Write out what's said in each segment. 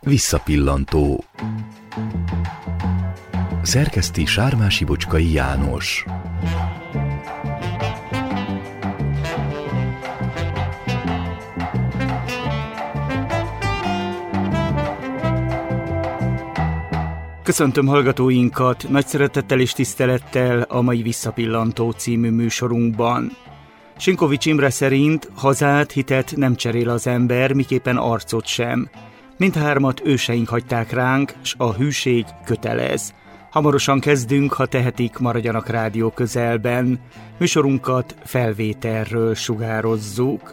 Visszapillantó. Szerkeszti Sármási Bocskai János. Köszöntöm hallgatóinkat nagy szeretettel és tisztelettel a mai Visszapillantó című műsorunkban. Sinkovics Imre szerint hazát, hitet nem cserél az ember, miképpen arcot sem. Mindhármat őseink hagyták ránk, s a hűség kötelez. Hamarosan kezdünk, ha tehetik, maradjanak rádió közelben. Műsorunkat felvételről sugározzuk.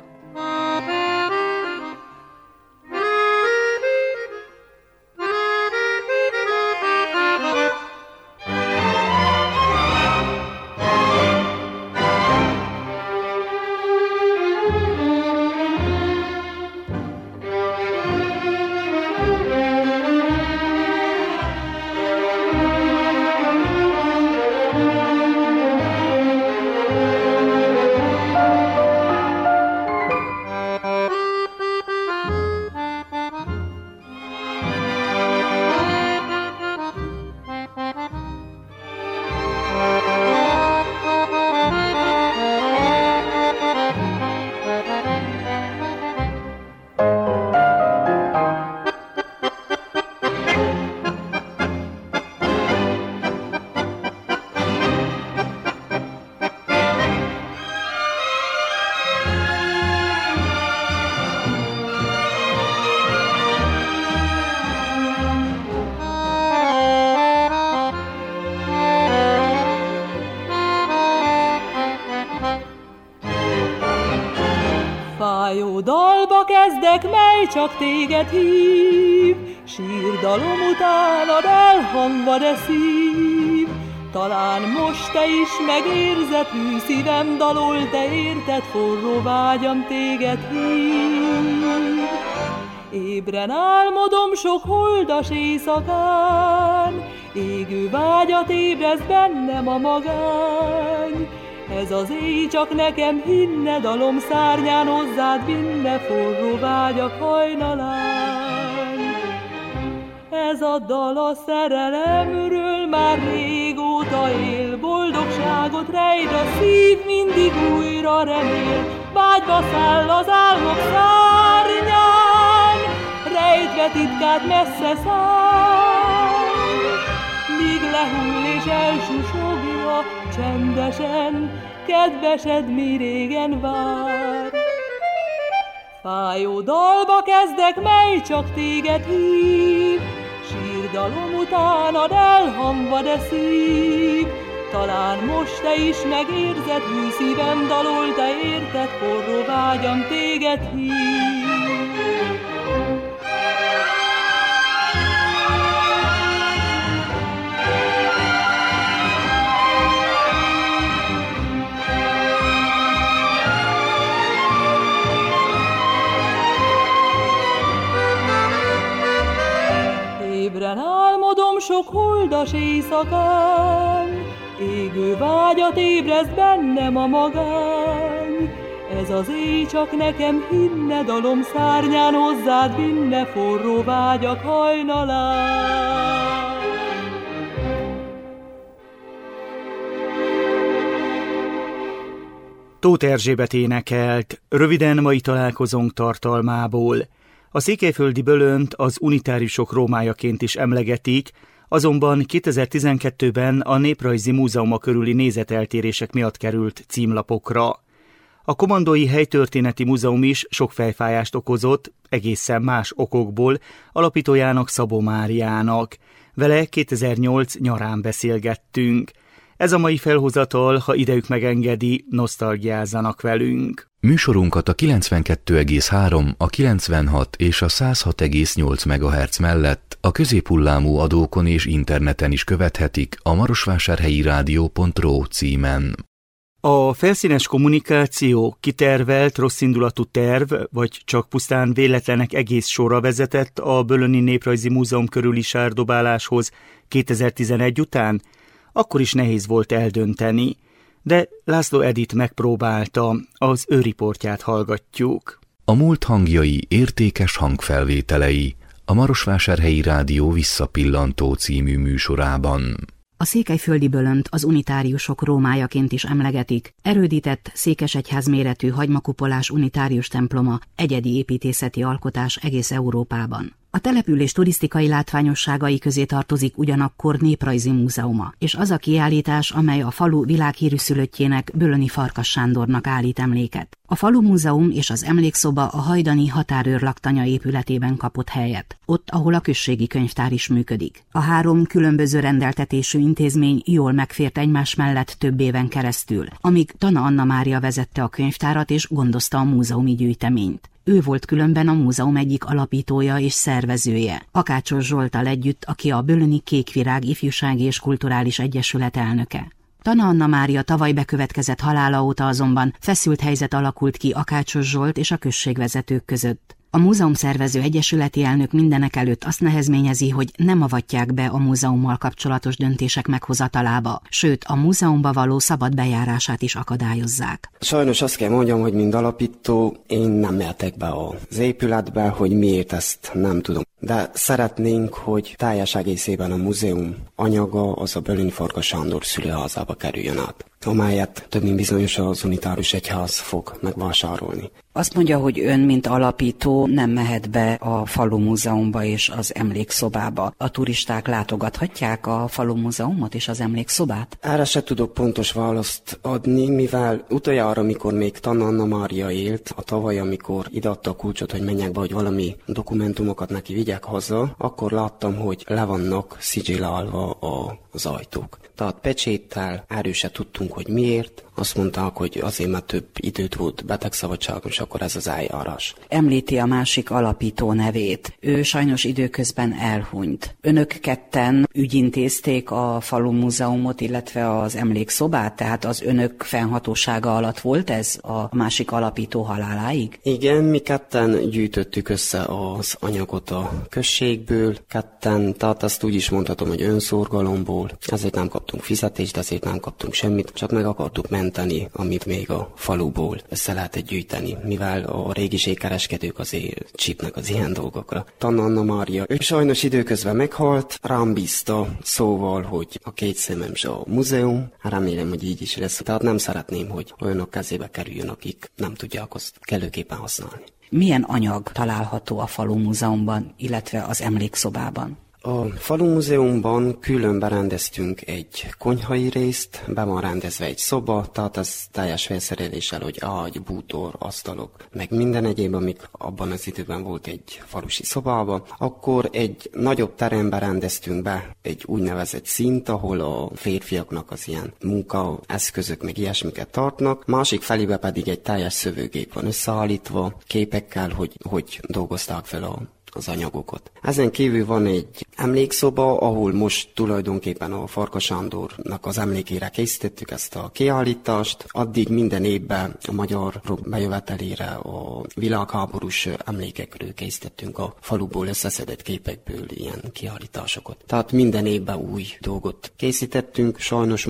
Fájó dalba kezdek, mely csak téged hív, sírdalom utánad elhangva, de szív. Talán most te is megérzed, hű szívem dalol, te érted, forró vágyam téged hív. Ébren álmodom sok holdas éjszakán, égő vágyat ébreszt bennem a magány. Ez az éj csak nekem hinne, dalom szárnyán hozzád vinne, forró vágyak hajnalán. Ez a dal a szerelemről már régóta él, boldogságot rejt a szív, mindig újra remél. Vágyba száll az álmok szárnyán, rejtve titkát messze száll, míg lehull és elsusogja csendesen, kedvesed mi régen vár. Fájó dalba kezdek, mely csak téged hív, sírdalom utánad elhamva, de szív. Talán most te is megérzed, hű szívem dalol, te érted, forró vágyam téged hív. Ébren álmodom sok holdas éjszakán, égő vágyat ébreszt bennem a magány. Ez az éj csak nekem hinne, dalom szárnyán hozzád vinne, forró vágyak hajnalán. Tóth Erzsébet énekelt, röviden mai találkozónk tartalmából. A székelyföldi Bölönt az unitáriusok Rómájaként is emlegetik, azonban 2012-ben a Néprajzi Múzeuma körüli nézeteltérések miatt került címlapokra. A Komandói Helytörténeti Múzeum is sok fejfájást okozott, egészen más okokból, alapítójának, Szabó Máriának. Vele 2008 nyarán beszélgettünk. Ez a mai felhozatal, ha idejük megengedi, nosztalgiázzanak velünk. Műsorunkat a 92,3, a 96 és a 106,8 MHz mellett a középhullámú adókon és interneten is követhetik a marosvásárhelyi rádió.ro címen. A felszínes kommunikáció, kitervelt, rosszindulatú terv, vagy csak pusztán véletlenek egész sorra vezetett a Bölöni Néprajzi Múzeum körüli sárdobáláshoz 2011 után? Akkor is nehéz volt eldönteni, de László Edith megpróbálta, az ő riportját hallgatjuk. A múlt hangjai értékes hangfelvételei, a Marosvásárhelyi Rádió Visszapillantó című műsorában. A székelyföldi Bölönt az unitáriusok Rómájaként is emlegetik, erődített székesegyház méretű hagymakupolás unitárius temploma, egyedi építészeti alkotás egész Európában. A település turisztikai látványosságai közé tartozik ugyanakkor néprajzi múzeuma, és az a kiállítás, amely a falu világhírű szülöttjének, Bölöni Farkas Sándornak állít emléket. A falu múzeum és az emlékszoba a hajdani határőr laktanya épületében kapott helyet, ott, ahol a községi könyvtár is működik. A 3 különböző rendeltetésű intézmény jól megfért egymás mellett több éven keresztül, amíg Tana Anna Mária vezette a könyvtárat és gondozta a múzeumi gyűjteményt. Ő volt különben a múzeum egyik alapítója és szervezője, Akácsos Zsolttal együtt, aki a Bölöni Kékvirág Ifjúsági és Kulturális Egyesület elnöke. Tana Anna Mária tavaly bekövetkezett halála óta azonban feszült helyzet alakult ki Akácsos Zsolt és a községvezetők között. A múzeumszervező egyesületi elnök mindenekelőtt azt nehezményezi, hogy nem avatják be a múzeummal kapcsolatos döntések meghozatalába, sőt a múzeumba való szabad bejárását is akadályozzák. Sajnos azt kell mondjam, hogy mind alapító én nem mehetek be az épületbe, hogy miért, ezt nem tudom. De szeretnénk, hogy teljes egészében a múzeum anyaga az a Bölöni Farkas Sándor szülőházába kerüljön át, amelyet több mint bizonyos az unitárius egyház fog megvásárolni. Azt mondja, hogy ön, mint alapító nem mehet be a falu múzeumba és az emlékszobába. A turisták látogathatják a falu múzeumot és az emlékszobát? Erre se tudok pontos választ adni, mivel utoljára, amikor még Tana Anna Mária élt, a tavaly, amikor ideadta a kulcsot, hogy menjek be, hogy valami dokumentumokat neki vigyek haza, akkor láttam, hogy le vannak szidzsilálva az ajtók. Tehát pecséttel erről se tudtunk, hogy miért. Azt mondták, hogy azért, mert több időt volt betegszabadságon, és akkor ez az eljárás. Említi a másik alapító nevét. Ő sajnos időközben elhunyt. Önök ketten ügyintézték a falu múzeumot, illetve az emlékszobát, tehát az önök fennhatósága alatt volt ez a másik alapító haláláig? Igen, mi ketten gyűjtöttük össze az anyagot a községből, ketten, tehát azt úgy is mondhatom, hogy önszorgalomból. Ezért nem kaptunk fizetést, ezért nem kaptunk semmit, csak meg akartuk menteni, amit még a faluból össze lehetett gyűjteni, mivel a régiségkereskedők azért csípnek az ilyen dolgokra. Tana Anna Mária, ő sajnos időközben meghalt, rám bízta szóval, hogy a 2 szemem se a múzeum, remélem, hogy így is lesz. Tehát nem szeretném, hogy olyanok kezébe kerüljön, akik nem tudják azt kellőképpen használni. Milyen anyag található a falu múzeumban, illetve az emlékszobában? A falu múzeumban külön berendeztünk egy konyhai részt, be van rendezve egy szoba, tehát ez teljes felszereléssel, hogy ágy, bútor, asztalok, meg minden egyéb, amik abban az időben volt egy falusi szobában. Akkor egy nagyobb terembe rendeztünk be egy úgynevezett szint, ahol a férfiaknak az ilyen munkaeszközök, meg ilyesmiket tartnak. Másik felébe pedig egy teljes szövőgép van összeállítva, képekkel, hogy dolgozták fel az anyagokat. Ezen kívül van egy emlékszoba, ahol most tulajdonképpen a Farkas Sándornak az emlékére készítettük ezt a kiállítást. Addig minden évben a magyar bejövetelére a világháborús emlékekről készítettünk a faluból összeszedett képekből ilyen kiállításokat. Tehát minden évben új dolgot készítettünk, sajnos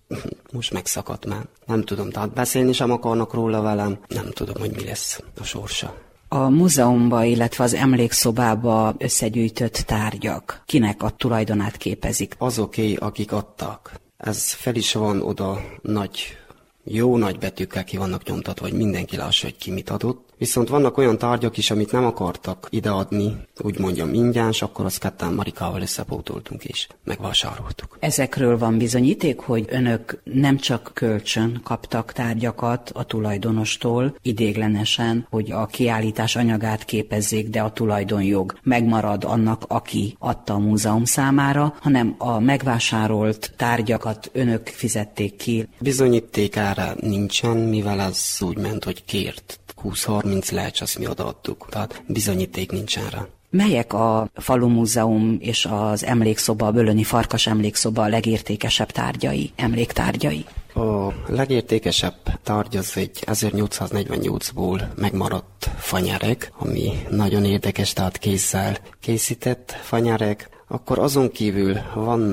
most megszakadt már. Nem tudom, tehát beszélni sem akarnak róla velem, nem tudom, hogy mi lesz a sorsa. A múzeumba, illetve az emlékszobába összegyűjtött tárgyak kinek a tulajdonát képezik? Azoké, akik adtak. Ez fel is van oda jó nagy betűkkel ki vannak nyomtatva, hogy mindenki lássa, hogy ki mit adott. Viszont vannak olyan tárgyak is, amit nem akartak ideadni, úgy mondjam ingyen, és akkor azt ketten Marikával összepótoltunk és megvásároltuk. Ezekről van bizonyíték, hogy önök nem csak kölcsön kaptak tárgyakat a tulajdonostól, idéglenesen, hogy a kiállítás anyagát képezzék, de a tulajdonjog megmarad annak, aki adta a múzeum számára, hanem a megvásárolt tárgyakat önök fizették ki. Bizonyíték erre nincsen, mivel ez úgy ment, hogy kért. 20-30 lecs, azt mi odaadtuk, tehát bizonyíték nincsen rá. Melyek a falu múzeum és az emlékszoba, a Bölöni Farkas emlékszoba a legértékesebb tárgyai, emléktárgyai? A legértékesebb tárgy az egy 1848-ból megmaradt fanyereg, ami nagyon érdekes, tehát kézzel készített fanyereg. Akkor azon kívül vannak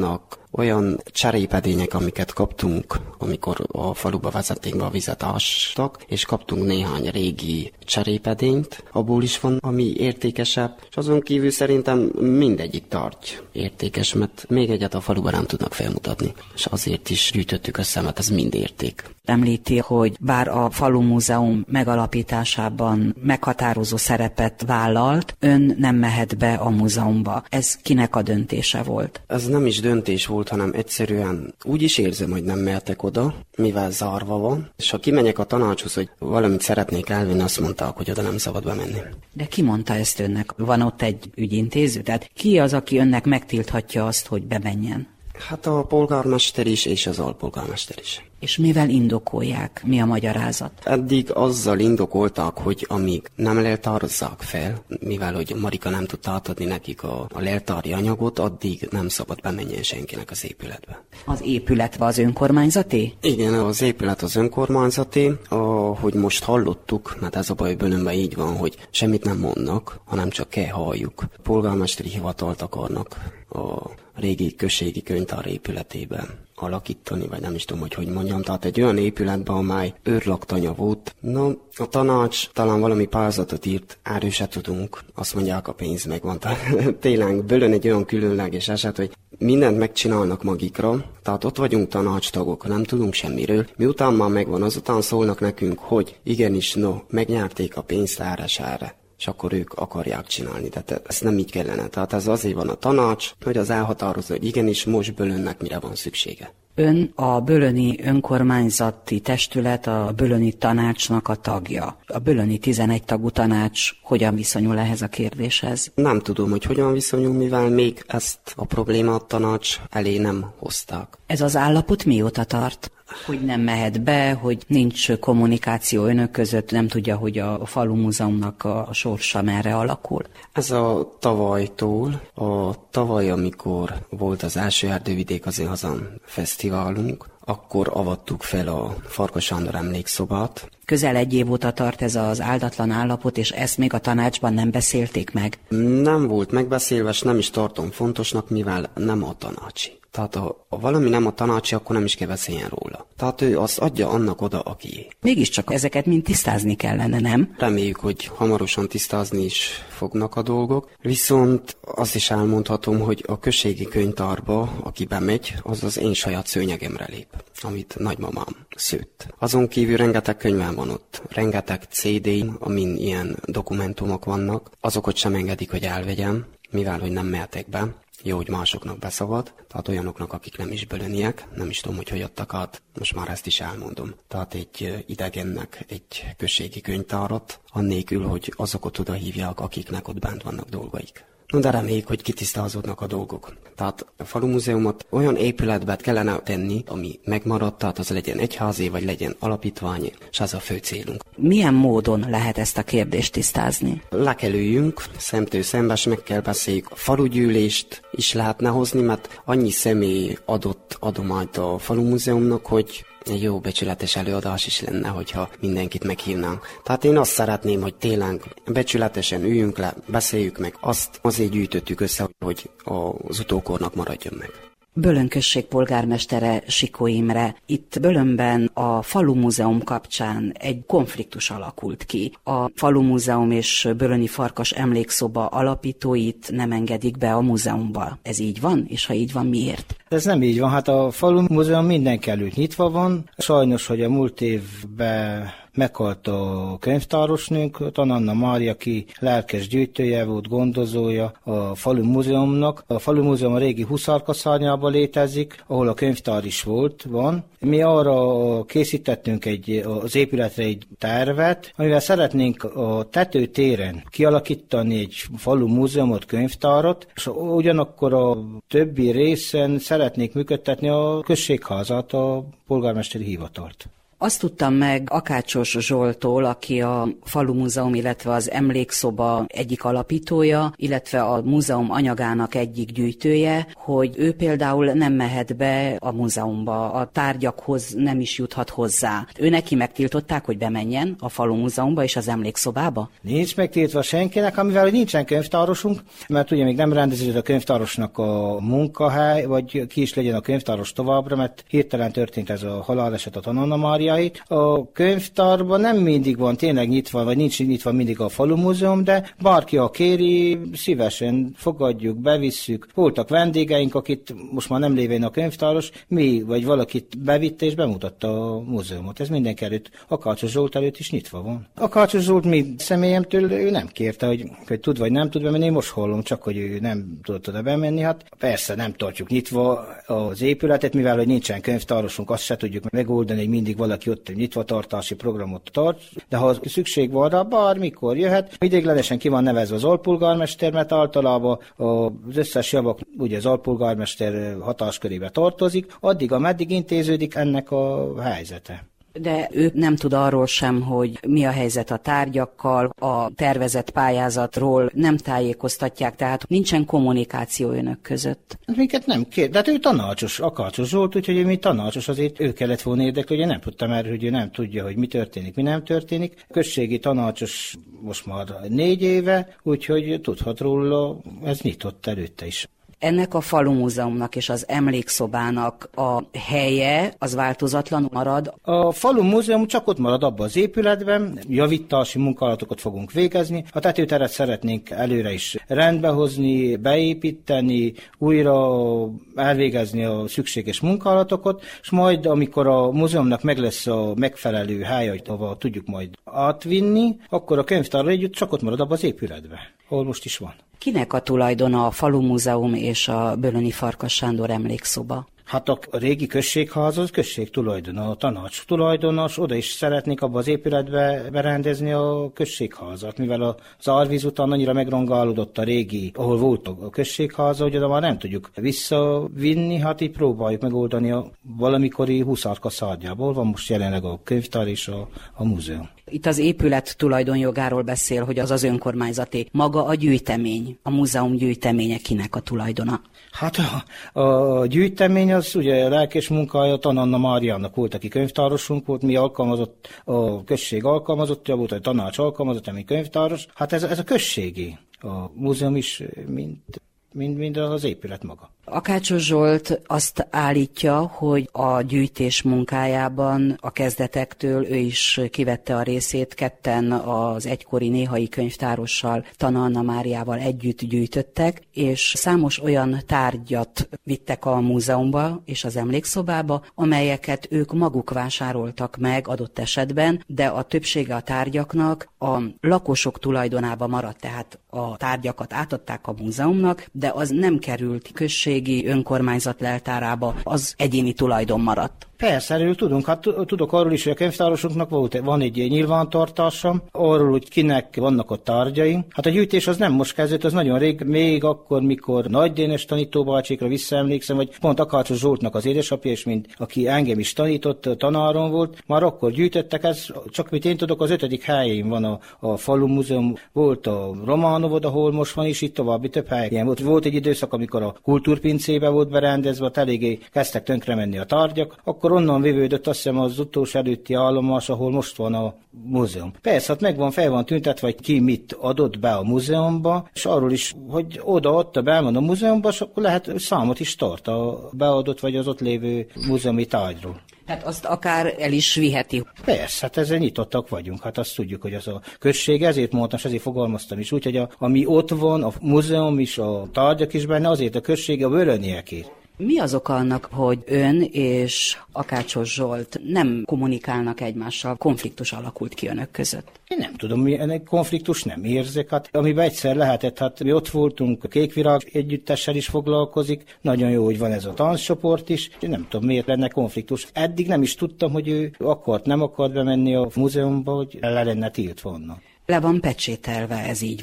olyan cserépedények, amiket kaptunk, amikor a faluba vezették be a vizet ástak, és kaptunk néhány régi cserépedényt, abból is van, ami értékesebb, és azon kívül szerintem mindegyik tárgy értékes, mert még egyet a faluban nem tudnak felmutatni, és azért is gyűjtöttük össze, mert ez mind érték. Említi, hogy bár a falumúzeum megalapításában meghatározó szerepet vállalt, ön nem mehet be a múzeumba. Ez kinek a döntése volt? Ez nem is döntés volt, hanem egyszerűen úgy is érzem, hogy nem mehetek oda, mivel zárva van, és ha kimegyek a tanácshoz, hogy valamit szeretnék elvinni, azt mondták, hogy oda nem szabad bemenni. De ki mondta ezt önnek? Van ott egy ügyintéző? Tehát ki az, aki önnek megtilthatja azt, hogy bemenjen? Hát a polgármester is, és az alpolgármester is. És mivel indokolják? Mi a magyarázat? Eddig azzal indokolták, hogy amíg nem leltározzák fel, mivel hogy Marika nem tudta átadni nekik a leltári anyagot, addig nem szabad bemenjen senkinek az épületbe. Az épület az önkormányzati? Igen, az épület az önkormányzati. Ahogy most hallottuk, mert ez a baj Bölönben így van, hogy semmit nem mondnak, hanem csak kell halljuk. Polgármesteri hivatalt akarnak a régi községi könyvtár épületében alakítani, vagy nem is tudom, hogy mondjam. Tehát egy olyan épületben, amely őrlaktanya volt. No, a tanács talán valami pályázatot írt, erről se tudunk. Azt mondják, a pénz megvan. Tényleg Bölön egy olyan különleges eset, hogy mindent megcsinálnak magikra, tehát ott vagyunk tanácstagok, nem tudunk semmiről. Miután már megvan, azután szólnak nekünk, hogy igenis, megnyerték a pénzt erre. És akkor ők akarják csinálni. De ez nem így kellene. Tehát ez azért van a tanács, hogy az elhatározza, hogy igenis most Bölönnek mire van szüksége. Ön a bölöni önkormányzati testület, a bölöni tanácsnak a tagja. A bölöni 11 tagú tanács hogyan viszonyul ehhez a kérdéshez? Nem tudom, hogy hogyan viszonyul, mivel még ezt a problémát tanács elé nem hozták. Ez az állapot mióta tart? Hogy nem mehet be, hogy nincs kommunikáció önök között, nem tudja, hogy a falumúzeumnak a sorsa merre alakul? Ez a tavalytól, tavaly, amikor volt az első Erdővidék az én hazám fesztiválunk, akkor avattuk fel a Farkas Sándor emlékszobát. Közel 1 év óta tart ez az áldatlan állapot, és ezt még a tanácsban nem beszélték meg? Nem volt megbeszélve, és nem is tartom fontosnak, mivel nem a tanácsi. Tehát ha valami nem a tanácsi, akkor nem is kell beszéljen róla. Tehát ő azt adja annak oda, akié. Mégiscsak ezeket mind tisztázni kellene, nem? Reméljük, hogy hamarosan tisztázni is fognak a dolgok. Viszont azt is elmondhatom, hogy a községi könyvtárba, aki bemegy, az az én saját szőnyegemre lép, amit nagymamám szőtt. Azon kívül rengeteg könyvem van ott, rengeteg CD-n, amin ilyen dokumentumok vannak. Azokat sem engedik, hogy elvegyem, mivel hogy nem mehetek be. Jó, hogy másoknak beszavad, tehát olyanoknak, akik nem is bölöniek, nem is tudom, hogy adtak át, most már ezt is elmondom. Tehát egy idegennek egy községi könyvtárat, annélkül, hogy azokat oda hívják, akiknek ott bent vannak dolgaik. No, de reméljük, hogy kitisztázódnak a dolgok. Tehát a falumúzeumot olyan épületbe kellene tenni, ami megmaradt, tehát az legyen egyházi, vagy legyen alapítvány, és ez a fő célunk. Milyen módon lehet ezt a kérdést tisztázni? Le kell üljünk, szemtől szembe, és meg kell beszéljük. A falugyűlést is lehetne hozni, mert annyi személy adott adományt a falumúzeumnak, hogy egy jó becsületes előadás is lenne, hogyha mindenkit meghívnánk. Tehát én azt szeretném, hogy tényleg becsületesen üljünk le, beszéljük meg. Azt azért gyűjtöttük össze, hogy az utókornak maradjon meg. Bölön község polgármestere Sikó Imre. Itt Bölönben a falumúzeum kapcsán egy konfliktus alakult ki. A falumúzeum és Bölöni Farkas emlékszoba alapítóit nem engedik be a múzeumba. Ez így van? És ha így van, miért? Ez nem így van. Hát a falumúzeum mindenki előtt nyitva van. Sajnos, hogy a múlt évben meghalt a könyvtárosnőnk, Tananna Mária, aki lelkes gyűjtője volt, gondozója a falumúzeumnak. A falumúzeum a régi Huszárka-szárnyában létezik, ahol a könyvtár is van. Mi arra készítettünk az épületre egy tervet, amivel szeretnénk a tetőtéren kialakítani egy falumúzeumot, könyvtárat, és ugyanakkor a többi részen szeretnék működtetni a községházat, a polgármesteri hivatalt. Azt tudtam meg Akácsos Zsolttól, aki a Falumúzeum, illetve az Emlékszoba egyik alapítója, illetve a múzeum anyagának egyik gyűjtője, hogy ő például nem mehet be a múzeumba, a tárgyakhoz nem is juthat hozzá. Ő neki megtiltották, hogy bemenjen a Falumúzeumba és az Emlékszobába? Nincs megtiltva senkinek, amivel nincsen könyvtárosunk, mert ugye még nem rendeződött a könyvtárosnak a munkahely, vagy ki is legyen a könyvtáros továbbra, mert hirtelen történt ez a haláleset a Anna Máriáit. A könyvtárban nem mindig van tényleg nyitva, vagy nincs nyitva mindig a Falumúzeum, de bárki, a kéri, szívesen fogadjuk, bevisszük. Voltak vendégeink, akit most már nem lévén a könyvtáros, mi vagy valakit bevitte és bemutatta a múzeumot. Ez mindenki előtt, Akácsos Zsolt előtt is nyitva van. Akácsos Zsolt mi személyemtől ő nem kérte, hogy tud vagy nem tud bemenni, én most hallom csak, hogy ő nem tudott oda bemenni. Hát persze nem tartjuk nyitva az épületet, mivel hogy nincsen könyvtárosunk, azt se tudjuk megoldani, hogy mindig valaki ott nyitvatartási programot tart, de ha szükség van rá, bármikor jöhet. Ideiglenesen ki van nevezve az alpolgármester, mert általában az összes javak ugye az alpolgármester hatáskörébe tartozik, addig, ameddig intéződik ennek a helyzete. De ő nem tud arról sem, hogy mi a helyzet a tárgyakkal, a tervezett pályázatról nem tájékoztatják, tehát nincsen kommunikáció önök között. Minket nem kér, de hát ő tanácsos, Akácsos Zsolt, úgyhogy mi tanácsos, azért ő kellett volna érdekli, hogy nem tudtam erről, hogy ő nem tudja, hogy mi történik, mi nem történik. Községi tanácsos most már 4 éve, úgyhogy tudhat róla, ez nyitott előtte is. Ennek a Falumúzeumnak és az Emlékszobának a helye az változatlanul marad? A Falumúzeum csak ott marad abban az épületben, javítási munkálatokat fogunk végezni. A tetőteret szeretnénk előre is rendbehozni, beépíteni, újra elvégezni a szükséges munkálatokat, és majd, amikor a múzeumnak meg lesz a megfelelő hely, ahol tudjuk majd átvinni, akkor a könyvtárral együtt csak ott marad abban az épületben, ahol most is van. Kinek a tulajdona a Falumúzeum és a Bölöni Farkas Sándor Emlékszoba? Hát a régi községház az község tulajdona, a tanács tulajdonos, oda is szeretnék abba az épületbe berendezni a községházat, mivel az árvíz után annyira megrongálódott a régi, ahol volt a községháza, hogy oda már nem tudjuk visszavinni, hát így próbáljuk megoldani a valamikori Huszárka szárnyából, van most jelenleg a könyvtár és a múzeum. Itt az épület tulajdonjogáról beszél, hogy az önkormányzati. Maga a gyűjtemény, a múzeum gyűjteménye kinek a tulajdona? Hát a gyűjtemény az ugye a lelkes munkája, Anna Máriának volt, aki könyvtárosunk volt, mi alkalmazott, a község alkalmazottja volt, a tanács alkalmazott, ami könyvtáros. Hát ez a községi. A múzeum is, mint az épület maga. Akácsos Zsolt azt állítja, hogy a gyűjtés munkájában a kezdetektől ő is kivette a részét, ketten az egykori néhai könyvtárossal, Anna Máriával együtt gyűjtöttek, és számos olyan tárgyat vittek a múzeumba és az emlékszobába, amelyeket ők maguk vásároltak meg adott esetben, de a többsége a tárgyaknak a lakosok tulajdonába maradt, tehát a tárgyakat átadták a múzeumnak, de az nem került községi önkormányzat leltárába, az egyéni tulajdon maradt. Persze, erről tudunk. Hát tudok arról is, hogy a könyvtárosunknak van egy nyilvántartása, arról, hogy kinek vannak a tárgyai. Hát a gyűjtés az nem most kezdődött, az nagyon rég, még akkor, mikor Nagy Dénes tanítóbácsikra visszaemlékszem, vagy pont Akácsos Zsoltnak az édesapja, és mint aki engem is tanított, tanárom volt, már akkor gyűjtöttek, ez csak mit én tudok, az 5. helyén van a Falumúzeum, volt a Románovod, ahol most van is, itt további több helyen volt. Volt egy időszak, amikor a kultúrpincébe volt berendezve, ott eléggé kezdtek tönkre menni a tárgyak, akkor onnan vívődött azt hiszem az utolsó előtti állomás, ahol most van a múzeum. Persze, hát fel van tüntetve, hogy ki mit adott be a múzeumba, és arról is, hogy oda-ott be van a múzeumba, és akkor lehet számot is tart a beadott vagy az ott lévő múzeumi tárgyról. Tehát azt akár el is viheti. Persze, hát ezzel nyitottak vagyunk, hát azt tudjuk, hogy az a község, ezért mondtam, és ezért fogalmaztam is úgy, hogy ami ott van, a múzeum is, a tárgyak is benne, azért a község a bölöniekért. Mi az oka annak, hogy ön és Akácsos Zsolt nem kommunikálnak egymással, konfliktus alakult ki önök között? Én nem tudom, ennek konfliktus nem érzek. Hát, amiben egyszer lehetett, hát mi ott voltunk, a Kékvirág együttessel is foglalkozik, nagyon jó, hogy van ez a tánccsoport is, én nem tudom, miért lenne konfliktus. Eddig nem is tudtam, hogy ő nem akart bemenni a múzeumba, hogy le lenne tiltva onnan. Le van pecsételve, ez így van?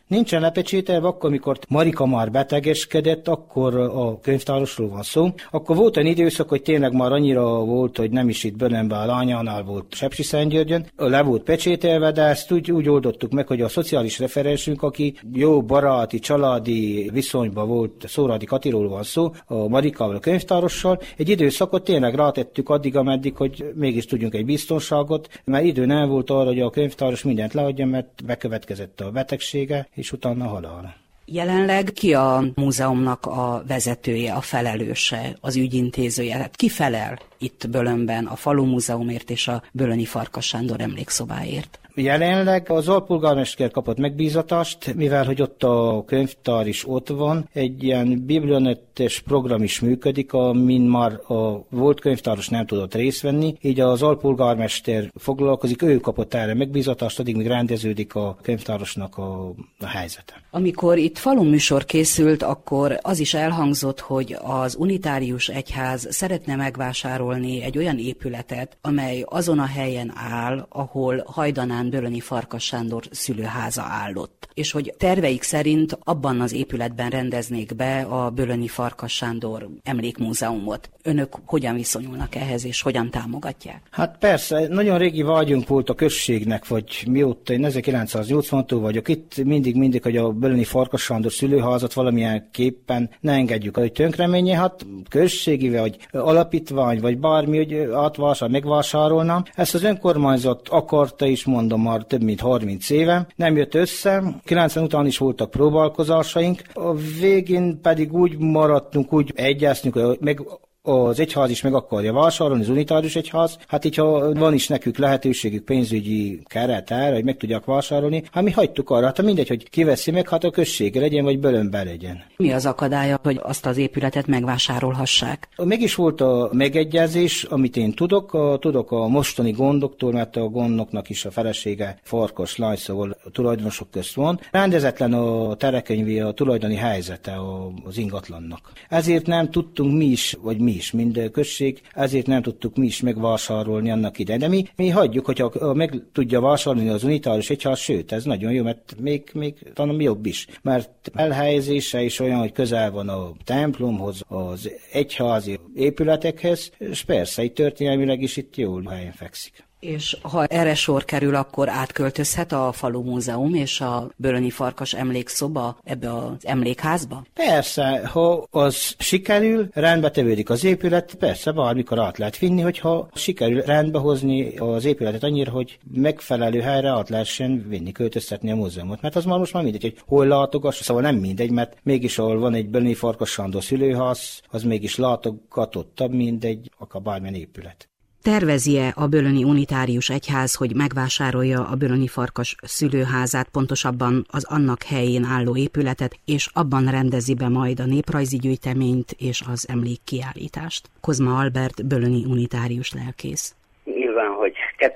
Nincsen lepecsételve, akkor, amikor Marika már betegeskedett, akkor a könyvtárosról van szó. Akkor volt egy időszak, hogy tényleg már annyira volt, hogy nem is itt Bölönben, a Lányánál volt Sepsiszentgyörgyön. Le volt pecsételve, de ezt úgy oldottuk meg, hogy a szociális referensünk, aki jó baráti, családi viszonyban volt, Szóradi Katiról van szó, a Marikával, a könyvtárossal, egy időszakot tényleg rátettük addig, ameddig, hogy mégis tudjunk egy biztonságot, mert idő nem volt arra, hogy a könyvtáros mindent leadja, mert bekövetkezett a betegsége, és utána halál. Jelenleg ki a múzeumnak a vezetője, a felelőse, az ügyintézője? Hát ki felel itt Bölönben a falumúzeumért és a bölöni Farkas Sándor emlékszobáért? Jelenleg az alpolgármester kapott megbízatást, mivel hogy ott a könyvtár is ott van, egy ilyen biblionetes program is működik, amin már a volt könyvtáros nem tudott részt venni, így az alpolgármester foglalkozik, ő kapott erre megbízatást, addig még rendeződik a könyvtárosnak a helyzete. Amikor itt faluműsor készült, akkor az is elhangzott, hogy az unitárius egyház szeretne megvásárolni egy olyan épületet, amely azon a helyen áll, ahol hajdanán Bölöni Farkas Sándor szülőháza állott. És hogy terveik szerint abban az épületben rendeznék be a Bölöni Farkas Sándor emlékmúzeumot. Önök hogyan viszonyulnak ehhez, és hogyan támogatják? Hát persze, nagyon régi vágyunk volt a községnek, vagy mióta én 1980-tól vagyok itt, mindig, hogy a Bölöni Farkas Sándor szülőházat valamilyen képpen ne engedjük, hogy tönkreménye, hát községi, vagy alapítvány, vagy bármi, hogy megvásárolna. Ezt az önkormányzat akarta is, mondom, már több mint 30 éve. Nem jött össze, 90 után is voltak próbálkozásaink, a végén pedig úgy maradtunk, úgy egyeztünk, hogy meg az egyház is meg akarja vásárolni, az unitárius egyház. Hát így, ha van is nekük lehetőségük pénzügyi keret erre, hogy meg tudják vásárolni, hát mi hagytuk arra, hát mindegy, hogy kiveszi meg, hát a községe legyen, vagy Bölönben legyen. Mi az akadálya, hogy azt az épületet megvásárolhassák? Mégis volt a megegyezés, amit én tudok a mostani gondoktól, mert a gondoknak is a felesége Farkas lány, szóval a tulajdonosok közt van. Rendezetlen a terekönyvi, a tulajdoni helyzete az ingatlannak. Ezért nem tudtunk mi is, mind község, ezért nem tudtuk mi is megvásárolni annak idején. De mi hagyjuk, hogyha meg tudja vásárolni az unitárius egyház, sőt, ez nagyon jó, mert még talán jobb is. Mert elhelyezése is olyan, hogy közel van a templomhoz, az egyházi épületekhez, és persze, itt történelmileg is itt jól helyen fekszik. És ha erre sor kerül, akkor átköltözhet a falumúzeum és a Bölöni Farkas emlékszoba ebbe az emlékházba? Persze, ha az sikerül, rendbe tevődik az épület, persze bármikor át lehet vinni, hogyha sikerül rendbe hozni az épületet annyira, hogy megfelelő helyre át lehessen vinni, költöztetni a múzeumot. Mert az most már mindegy, hogy hol látogass, szóval nem mindegy, mert mégis ahol van egy Bölöni Farkas Sándor szülőház, az mégis látogatottabb, mint akár bármilyen épület. Tervezi-e a bölöni unitárius egyház, hogy megvásárolja a Bölöni Farkas szülőházát, pontosabban az annak helyén álló épületet, és abban rendezi be majd a néprajzi gyűjteményt és az emlékkiállítást? Kozma Albert, bölöni unitárius lelkész. Nyilván, hogy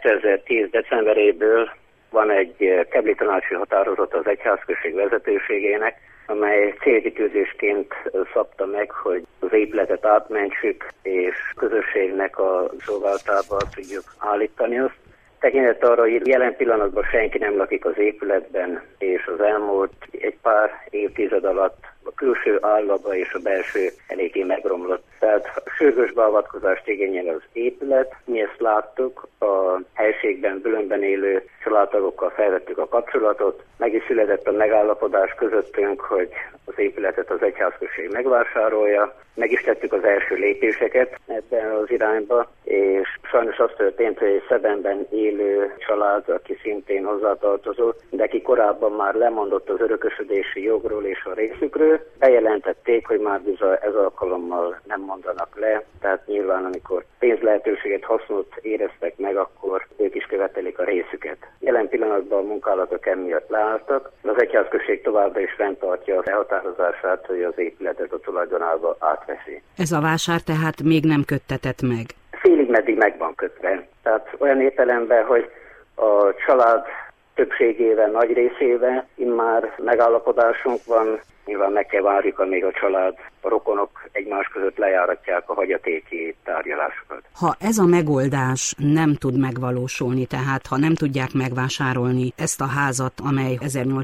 2010. decemberéből van egy kebli tanácsi határozat az egyházközség vezetőségének, amely célkitűzésként szabta meg, hogy az épületet átmentsük, és közösségnek a szolgáltába tudjuk állítani azt. Tekintet arra, hogy jelen pillanatban senki nem lakik az épületben, és az elmúlt egy pár évtized alatt a külső állapa és a belső eléggé megromlott. Tehát sürgős beavatkozást igényel az épület. Mi ezt láttuk, a helységben, Bölönben élő családtagokkal felvettük a kapcsolatot. Meg is született a megállapodás közöttünk, hogy az épületet az egyházközség megvásárolja. Meg is tettük az első lépéseket ebben az irányba, és sajnos az történt, hogy egy Szebenben élő család, aki szintén hozzátartozó, de ki korábban már lemondott az örökösödési jogról és a részükről, bejelentették, hogy már bizony ez alkalommal nem mondanak le, tehát nyilván amikor pénzlehetőséget, hasznot éreztek meg, akkor ők is követelik a részüket. Jelen pillanatban a munkálatok emiatt leálltak, az egyházközség továbbra is fenntartja a elhatározását, hogy az épületet a tulajdonába átveszi. Ez a vásár tehát még nem köttetett meg? Félig meddig meg van kötve. Tehát olyan értelemben, hogy a család többségével, nagy részével immár megállapodásunk van. Nyilván meg kell várjuk, amíg a család, a rokonok egymás között lejáratják a hagyatéki tárgyalásokat. Ha ez a megoldás nem tud megvalósulni, tehát ha nem tudják megvásárolni ezt a házat, amely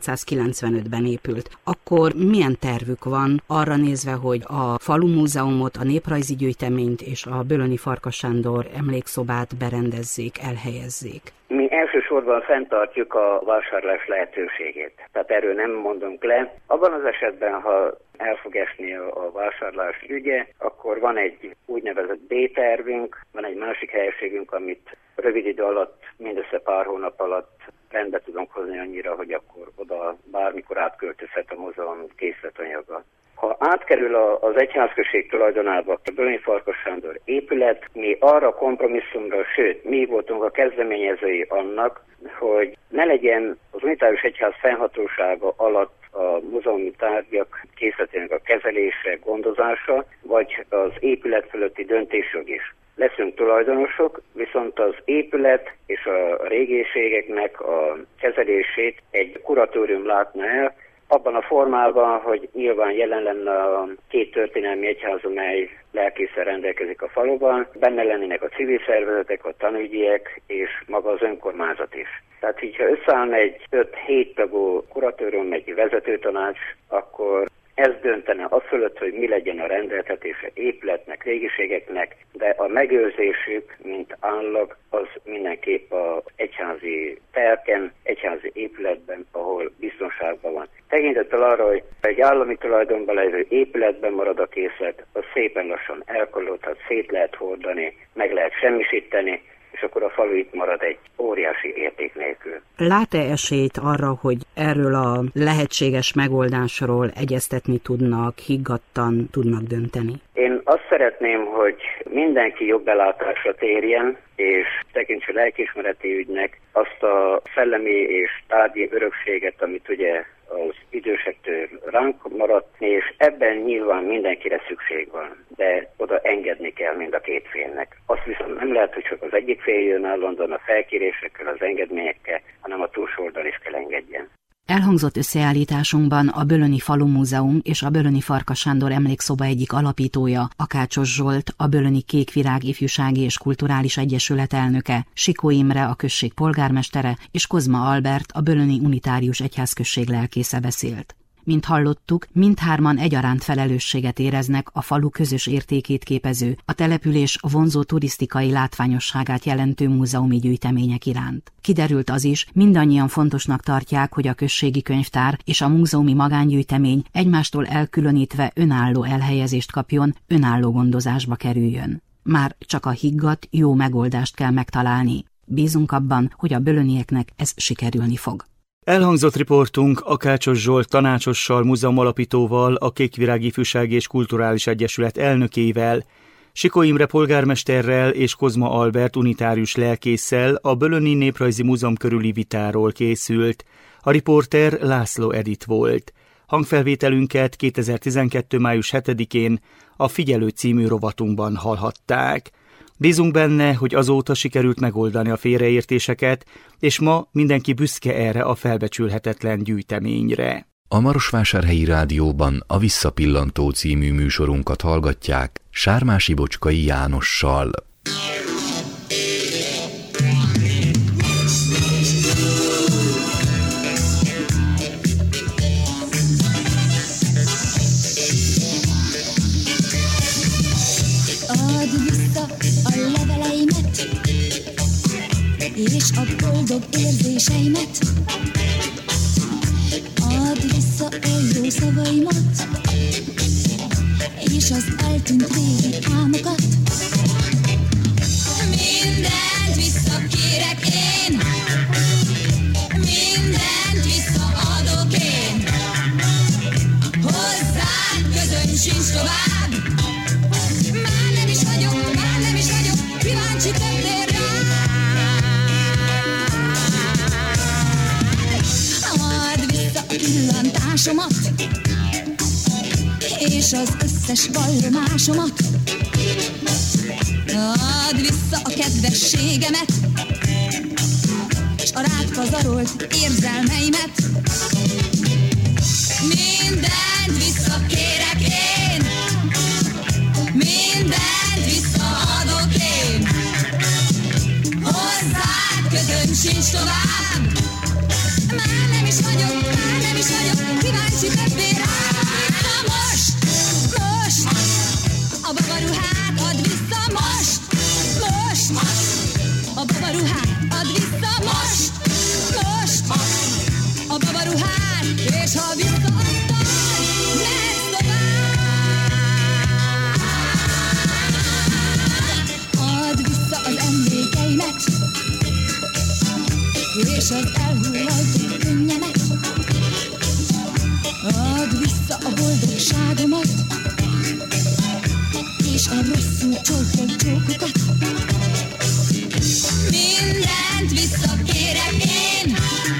1895-ben épült, akkor milyen tervük van arra nézve, hogy a falumúzeumot, a néprajzi gyűjteményt és a Bölöni Farkas Sándor emlékszobát berendezzék, elhelyezzék? Mi elsősorban fenntartjuk a vásárlás lehetőségét. Tehát erről nem mondunk le. Abban az esetben, ha el fog esni a vásárlás ügye, akkor van egy úgynevezett B-tervünk, van egy másik helyiségünk, amit rövid idő alatt, mindössze pár hónap alatt rendbe tudunk hozni annyira, hogy akkor oda bármikor átköltözhet a múzeum készletanyaga. Ha átkerül az egyházközség tulajdonába a Bölöni Farkas Sándor épület, mi arra kompromisszumra, sőt, mi voltunk a kezdeményezői annak, hogy ne legyen az unitárius egyház fennhatósága alatt a múzeumi tárgyak készletének a kezelése, gondozása, vagy az épület fölötti döntésjog is. Leszünk tulajdonosok, viszont az épület és a régészségeknek a kezelését egy kuratórium látna el, abban a formában, hogy nyilván jelen lenne a két történelmi egyház, amely lelkészen rendelkezik a faluban, benne lennének a civil szervezetek, a tanügyiek és maga az önkormányzat is. Tehát, hogyha összeállna egy 5-7 tagú kuratórium, egy vezetőtanács, akkor ez döntene a fölött, hogy mi legyen a rendeltetése épületnek, régiségeknek, de a megőrzésük, mint állag, az mindenképp az egyházi terken, egyházi épületben, ahol biztonságban van. Tekintettel arra, hogy egy állami tulajdonban lévő épületben marad a készlet, az szépen lassan elkollódhat, szét lehet hordani, meg lehet semmisíteni, és akkor a falu itt marad egy óriási érték nélkül. Lát-e esélyt arra, hogy erről a lehetséges megoldásról egyeztetni tudnak, higgadtan tudnak dönteni? Én azt szeretném, hogy mindenki jogbelátásra térjen, és tekintse lelkiismereti ügynek azt a szellemi és tárgyi örökséget, amit ugye az idősektől ránk maradt, és ebben nyilván mindenkire szükség van, de oda engedni kell mind a két félnek. Azt viszont nem lehet, hogy csak az egyik fél jön állandóan a felkérésekkel, az engedményekkel, hanem a túlsó oldal is kell engedjen. Elhangzott összeállításunkban a Bölöni Falumúzeum és a Bölöni Farkas Sándor emlékszoba egyik alapítója, Akácsos Zsolt, a Bölöni Kékvirág Ifjúsági és Kulturális Egyesület elnöke, Sikó Imre, a község polgármestere, és Kozma Albert, a Bölöni Unitárius Egyházközség lelkésze beszélt. Mint hallottuk, mindhárman egyaránt felelősséget éreznek a falu közös értékét képező, a település vonzó turisztikai látványosságát jelentő múzeumi gyűjtemények iránt. Kiderült az is, mindannyian fontosnak tartják, hogy a községi könyvtár és a múzeumi magángyűjtemény egymástól elkülönítve önálló elhelyezést kapjon, önálló gondozásba kerüljön. Már csak a higgadt, jó megoldást kell megtalálni. Bízunk abban, hogy a bölönieknek ez sikerülni fog. Elhangzott riportunk Akácsos Zsolt tanácsossal, múzeumalapítóval, a Kékvirág Ifjúsági és Kulturális Egyesület elnökével, Sikó Imre polgármesterrel és Kozma Albert unitárius lelkésszel a Bölöni Néprajzi Múzeum körüli vitáról készült. A riporter László Edith volt. Hangfelvételünket 2012. május 7-én a Figyelő című rovatunkban hallhatták. Bízunk benne, hogy azóta sikerült megoldani a félreértéseket, és ma mindenki büszke erre a felbecsülhetetlen gyűjteményre. A Marosvásárhelyi Rádióban a Visszapillantó című műsorunkat hallgatják Sármási Bocskai Jánossal. És a boldog érzéseimet, add vissza a jó szavaimat, és az eltűnt régi álmokat. Mindent visszakérek én, mindent visszaadok én, hozzád közöm sincs tovább. Már nem is vagyok, kíváncsi tettél rá. Pillantásomat és az összes vallomásomat, add vissza a kedvességemet, s a rád visszazarolt érzelmeimet. Mindent visszakérek én, mindent visszaadok én. Hozzád kötöm sincs tovább, már nem is vagyok kíváncsi többé rád. Most, a babaruhát add vissza most, a babaruhát add vissza most, a babaruhát, és ha visszaadtad, mehetsz tovább. Add vissza az emlékeimet, és az elhullott könnyemet. Add vissza a boldogságomat, és a rosszul csókolt csókokat. Mindent visszakérek én,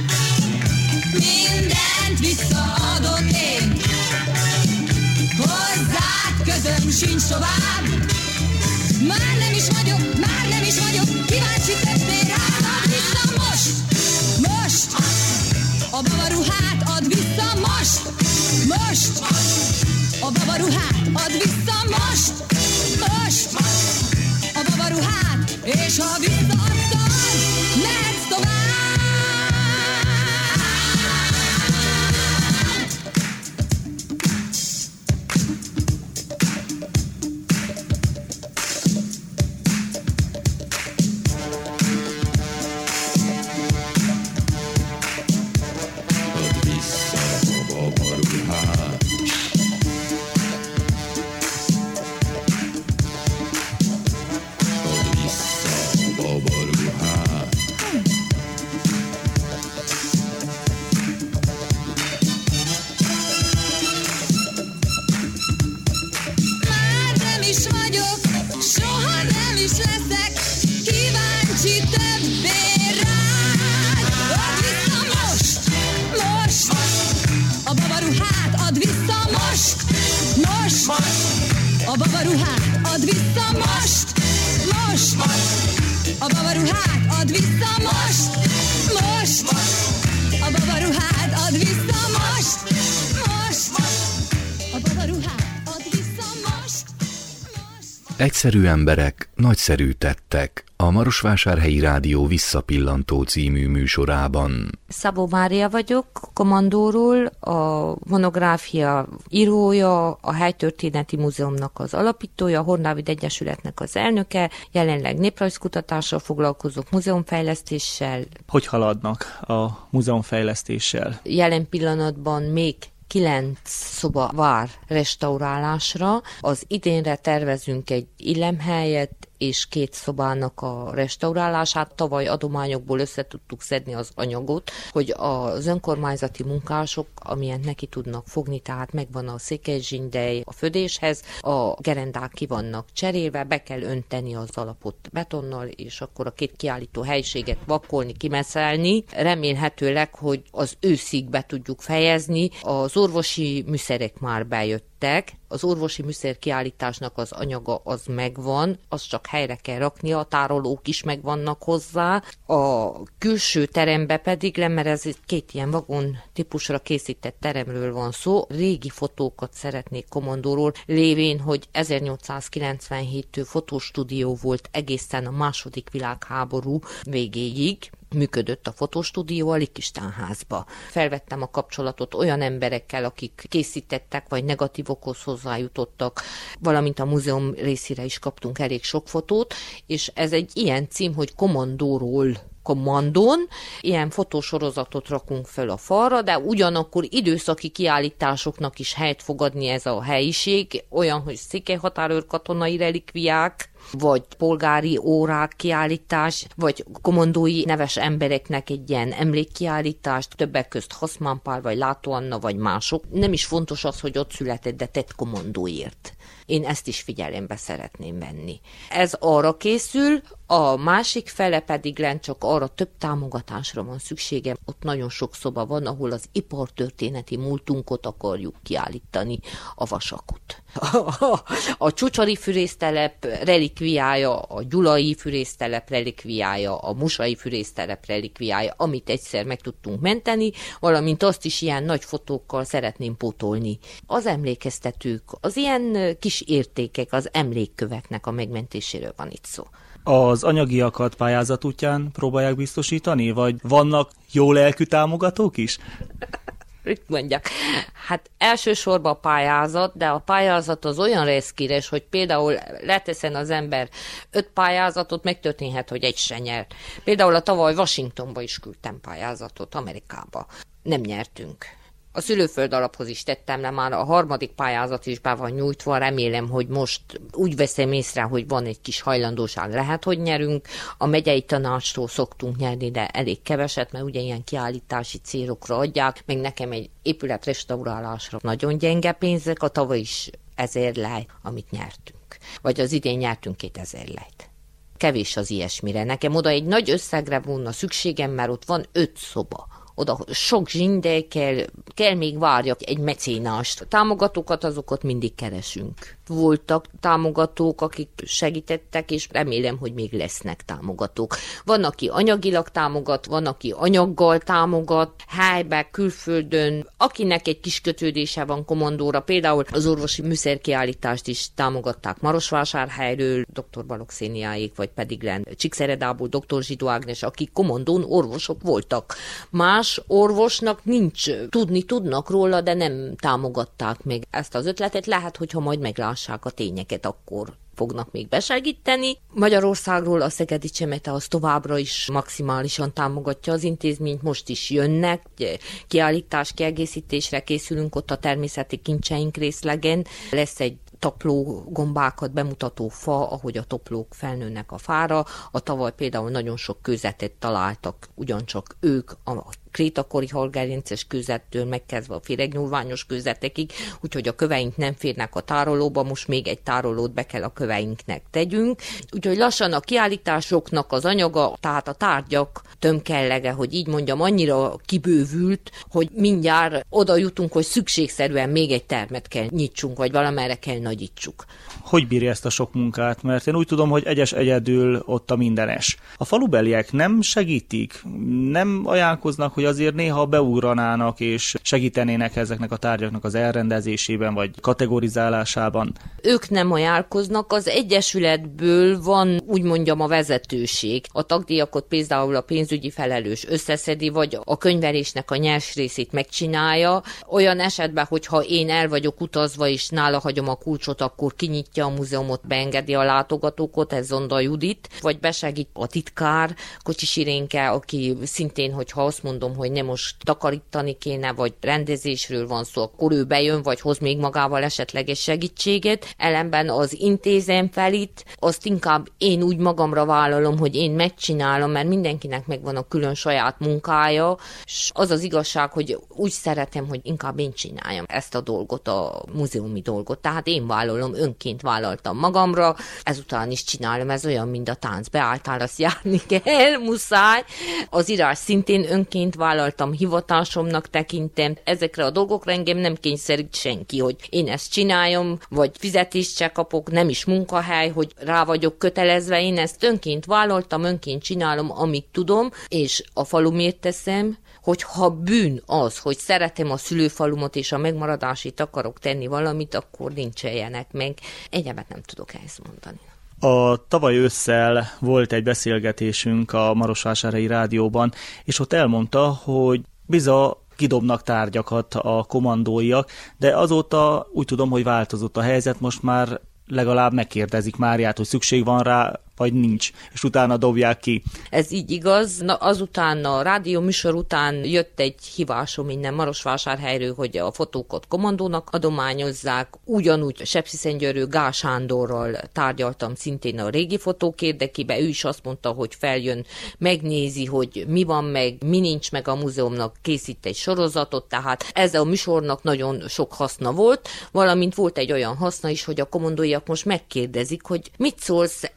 mindent visszaadok én. Hozzád kötöm sincs tovább, már nem is vagyok kíváncsi többé rád. Add vissza most, a babaruhát add vissza most, a babaruhát add vissza most, a babaruhát, és ha visszaadtad, mehetsz tovább. A babaruhát add vissza most, a babaruhát add vissza most, a babaruhát add vissza most, a babaruhát add vissza most. Egyszerű emberek, nagyszerű tettek. A Marosvásárhelyi Rádió Visszapillantó című műsorában. Szabó Mária vagyok, Komandóról, a monográfia írója, a Helytörténeti Múzeumnak az alapítója, a Horn-Dávid Egyesületnek az elnöke, jelenleg néprajzkutatással foglalkozok, múzeumfejlesztéssel. Hogy haladnak a múzeumfejlesztéssel? Jelen pillanatban még 9 szoba vár restaurálásra. Az idénre tervezünk egy illemhelyet és 2 szobának a restaurálását. Tavaly adományokból össze tudtuk szedni az anyagot, hogy az önkormányzati munkások, amilyen neki tudnak fogni, tehát megvan a székelyszsindely a födéshez, a gerendák ki vannak cserélve, be kell önteni az alapot betonnal, és akkor a 2 kiállító helyiséget vakolni, kimeszelni. Remélhetőleg, hogy az őszig be tudjuk fejezni. Az orvosi műszerek már bejöttek, az orvosi műszer kiállításnak az anyaga az megvan, azt csak helyre kell rakni, a tárolók is megvannak hozzá. A külső terembe pedig, mert ez 2 ilyen vagon típusra készített teremről van szó, régi fotókat szeretnék Komandóról, lévén, hogy 1897-től fotostúdió volt egészen a második világháború végéig, működött a fotostúdió a Likistánházba. Felvettem a kapcsolatot olyan emberekkel, akik készítettek, vagy negatívokhoz hozzájutottak, valamint a múzeum részére is kaptunk elég sok fotót, és ez egy ilyen cím, hogy Komandóról Kommandón, ilyen fotósorozatot rakunk föl a falra, de ugyanakkor időszaki kiállításoknak is helyet fog adni ez a helyiség, olyan, hogy székelyhatárőr katonai relikviák, vagy polgári órák kiállítás, vagy komandói neves embereknek egy ilyen emlékkiállítást, többek közt Haszmán Pál, vagy Látó Anna, vagy mások. Nem is fontos az, hogy ott született, de tett komandóért. Én ezt is figyelembe szeretném venni. Ez arra készül, a másik fele pedig lent csak arra több támogatásra van szüksége. Ott nagyon sok szoba van, ahol az ipartörténeti múltunkat akarjuk kiállítani, a vasakot. A Csucsori fűrésztelep relik relikviája, a gyulai fűrésztelep relikviája, a musai fűrésztelep relikviája, amit egyszer meg tudtunk menteni, valamint azt is ilyen nagy fotókkal szeretném pótolni. Az emlékeztetők, az ilyen kis értékek, az emlékköveknek a megmentéséről van itt szó. Az anyagiakat pályázat útján próbálják biztosítani, vagy vannak jó lelkű támogatók is? Mit mondjak? Hát elsősorban a pályázat, de a pályázat az olyan részkíres, hogy például leteszen az ember 5 pályázatot, megtörténhet, hogy egy se nyert. Például a tavaly Washingtonba is küldtem pályázatot, Amerikába. Nem nyertünk. A szülőföld alaphoz is tettem le, már a 3. pályázat is be van nyújtva, remélem, hogy most úgy veszem észre, hogy van egy kis hajlandóság, lehet, hogy nyerünk. A megyei tanácstól szoktunk nyerni, de elég keveset, mert ugye ilyen kiállítási célokra adják, meg nekem egy épület restaurálásra nagyon gyenge pénzek, a tavaly is 1000 lej, amit nyertünk. Vagy az idén nyertünk 2000 lejt. Kevés az ilyesmire. Nekem oda egy nagy összegre volna szükségem, mert ott van 5 szoba. Oda sok zsinde kell még várjak egy mecénást. Támogatókat, azokat mindig keresünk. Voltak támogatók, akik segítettek, és remélem, hogy még lesznek támogatók. Van, aki anyagilag támogat, van, aki anyaggal támogat, helyben, külföldön, akinek egy kis kötődése van komandóra. Például az orvosi műszerkiállítást is támogatták Marosvásárhelyről, dr. Balogh Széniáék, vagy pedig Csíkszeredából dr. Zsidó Ágnes, akik komandón orvosok voltak. Más orvosnak nincs, tudnak róla, de nem támogatták még ezt az ötletet. Lehet, hogyha majd meglássák a tényeket, akkor fognak még besegíteni. Magyarországról a Szegedi Csemete az továbbra is maximálisan támogatja az intézményt, most is jönnek, kiállítás kiegészítésre készülünk ott a természeti kincseink részlegen, lesz egy tapló gombákat bemutató fa, ahogy a toplók felnőnek a fára. A tavaly például nagyon sok kőzetet találtak, ugyancsak ők a krétakori halgerinces kőzettől megkezdve a féregnyúlványos kőzetekig, úgyhogy a köveink nem férnek a tárolóba, most még egy tárolót be kell a köveinknek tegyünk. Úgyhogy lassan a kiállításoknak az anyaga, tehát a tárgyak tömkellege, hogy így mondjam, annyira kibővült, hogy mindjárt oda jutunk, hogy szükségszerűen még egy termet kell nyitsunk, vagy valamerre kell nagyítsuk. Hogy bírja ezt a sok munkát? Mert én úgy tudom, hogy egyedül ott a mindenes. A falubeliek nem segítik, nem ajánlkoznak, hogy azért néha beugranának és segítenének ezeknek a tárgyaknak az elrendezésében vagy kategorizálásában. Ők nem ajánlkoznak, az egyesületből van, úgy mondjam, a vezetőség. A tagdíjakot például a pénzügyi felelős összeszedi, vagy a könyvelésnek a nyers részét megcsinálja. Olyan esetben, hogyha én el vagyok utazva és nála hagyom a kulcsot, akkor kinyitja a múzeumot, beengedi a látogatókat, ez Zonda Judit, vagy besegít a titkár, Kocsis Irénke, aki szintén, hogyha azt mondom, hogy nem most takarítani kéne, vagy rendezésről van szó, akkor ő bejön, vagy hoz még magával esetleges segítséget. Ellenben az intézem felit, azt inkább én úgy magamra vállalom, hogy én megcsinálom, mert mindenkinek megvan a külön saját munkája, és az az igazság, hogy úgy szeretem, hogy inkább én csináljam ezt a dolgot, a múzeumi dolgot. Tehát én vállalom, önként vállaltam magamra, ezután is csinálom, ez olyan, mint a tánc, beálltál, azt járni kell, muszáj. Az írás szintén önként vállaltam, hivatásomnak tekintem. Ezekre a dolgokra engem nem kényszerít senki, hogy én ezt csináljam, vagy fizetést se kapok, nem is munkahely, hogy rá vagyok kötelezve, én ezt önként vállaltam, önként csinálom, amit tudom, és a falumért teszem, hogy ha bűn az, hogy szeretem a szülőfalumot és a megmaradásit akarok tenni valamit, akkor nincsenek meg. Egyebet nem tudok ezt mondani. A tavaly ősszel volt egy beszélgetésünk a Marosvásárhelyi Rádióban, és ott elmondta, hogy bizony kidobnak tárgyakat a komandóiak, de azóta úgy tudom, hogy változott a helyzet, most már legalább megkérdezik Máriát, hogy szükség van rá, vagy nincs, és utána dobják ki. Ez így igaz. Na, azután a rádió műsor után jött egy hívásom innen Marosvásárhelyről, hogy a fotókat komandónak adományozzák. Ugyanúgy Sepsiszentgyörgyről Gál Sándorral tárgyaltam szintén a régi fotók érdekében. Ő is azt mondta, hogy feljön, megnézi, hogy mi van meg, mi nincs meg a múzeumnak, készít egy sorozatot, tehát ez a műsornak nagyon sok haszna volt, valamint volt egy olyan haszna is, hogy a komandóiak most megkérdezik, hogy mit szólsz, ez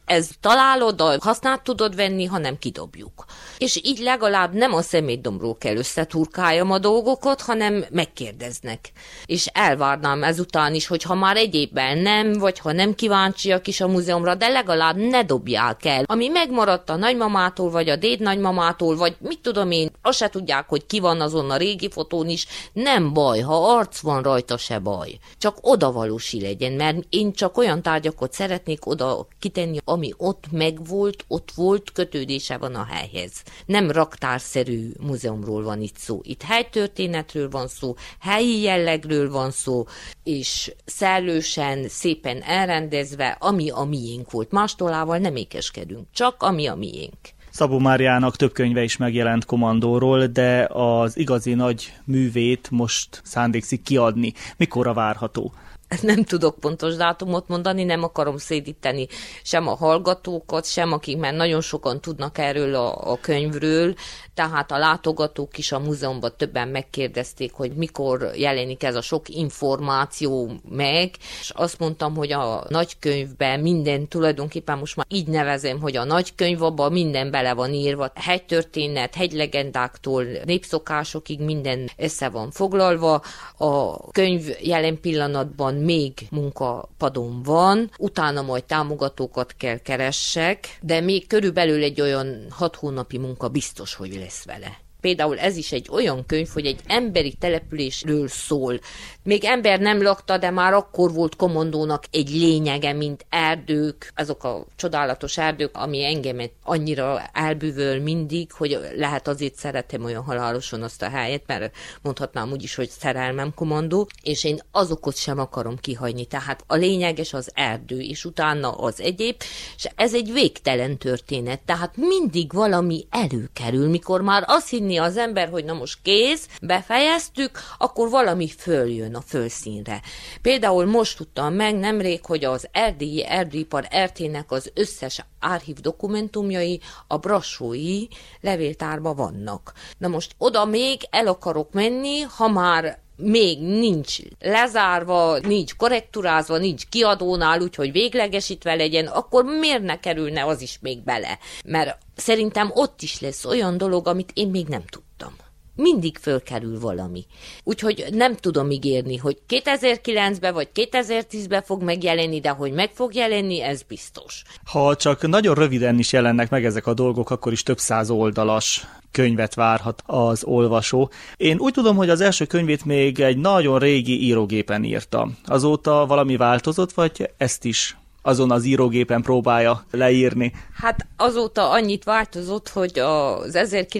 találod, a hasznát tudod venni, hanem kidobjuk. És így legalább nem a szemétdombról kell összeturkáljam a dolgokat, hanem megkérdeznek. És elvárnám ezután is, hogy ha már egyébben nem, vagy ha nem kíváncsiak is a múzeumra, de legalább ne dobják el. Ami megmaradt a nagymamától, vagy a dédnagymamától, vagy mit tudom én, azt se tudják, hogy ki van azon a régi fotón is, nem baj, ha arc van rajta, se baj. Csak odavalósi legyen, mert én csak olyan tárgyakat szeretnék oda kitenni, ami ott megvolt, ott volt, kötődése van a helyhez. Nem raktárszerű múzeumról van itt szó. Itt helytörténetről van szó, helyi jellegről van szó, és szellősen, szépen elrendezve, ami a miénk volt. Más tollával nem ékeskedünk, csak ami a miénk. Szabó Máriának több könyve is megjelent Kommandóról, de az igazi nagy művét most szándékszik kiadni. Mikorra várható? Nem tudok pontos dátumot mondani, nem akarom szédíteni sem a hallgatókat, sem akik már nagyon sokan tudnak erről a könyvről, tehát a látogatók is a múzeumban többen megkérdezték, hogy mikor jelenik ez a sok információ meg, és azt mondtam, hogy a nagykönyvben minden tulajdonképpen most már így nevezem, hogy a nagykönyv, abban minden bele van írva, hegytörténet, hegylegendáktól népszokásokig minden össze van foglalva, a könyv jelen pillanatban még munkapadon van, utána majd támogatókat kell keressek, de még körülbelül egy olyan 6 hónapi munka biztos, hogy lesz vele. Például ez is egy olyan könyv, hogy egy emberi településről szól. Még ember nem lakta, de már akkor volt Kommandónak egy lényege, mint erdők, azok a csodálatos erdők, ami engemet annyira elbűvöl mindig, hogy lehet azért szeretem olyan halálosan azt a helyet, mert mondhatnám úgy is, hogy szerelmem Kommandó, és én azokat sem akarom kihagyni. Tehát a lényeges az erdő, és utána az egyéb, és ez egy végtelen történet. Tehát mindig valami előkerül, mikor már azt hinni az ember, hogy na most kész, befejeztük, akkor valami följön a fölszínre. Például most tudtam meg nemrég, hogy az erdélyi erdőipar RT-nek az összes árchív dokumentumjai a brassói levéltárban vannak. Na most oda még el akarok menni, ha már még nincs lezárva, nincs korrektúrázva, nincs kiadónál, úgyhogy véglegesítve legyen, akkor miért ne kerülne az is még bele? Mert szerintem ott is lesz olyan dolog, amit én még nem tudtam. Mindig fölkerül valami. Úgyhogy nem tudom ígérni, hogy 2009-ben vagy 2010-ben fog megjelenni, de hogy meg fog jelenni, ez biztos. Ha csak nagyon röviden is jelennek meg ezek a dolgok, akkor is több 100 oldalas könyvet várhat az olvasó. Én úgy tudom, hogy az első könyvét még egy nagyon régi írógépen írta. Azóta valami változott, vagy ezt is azon az írógépen próbálja leírni? Hát azóta annyit változott, hogy az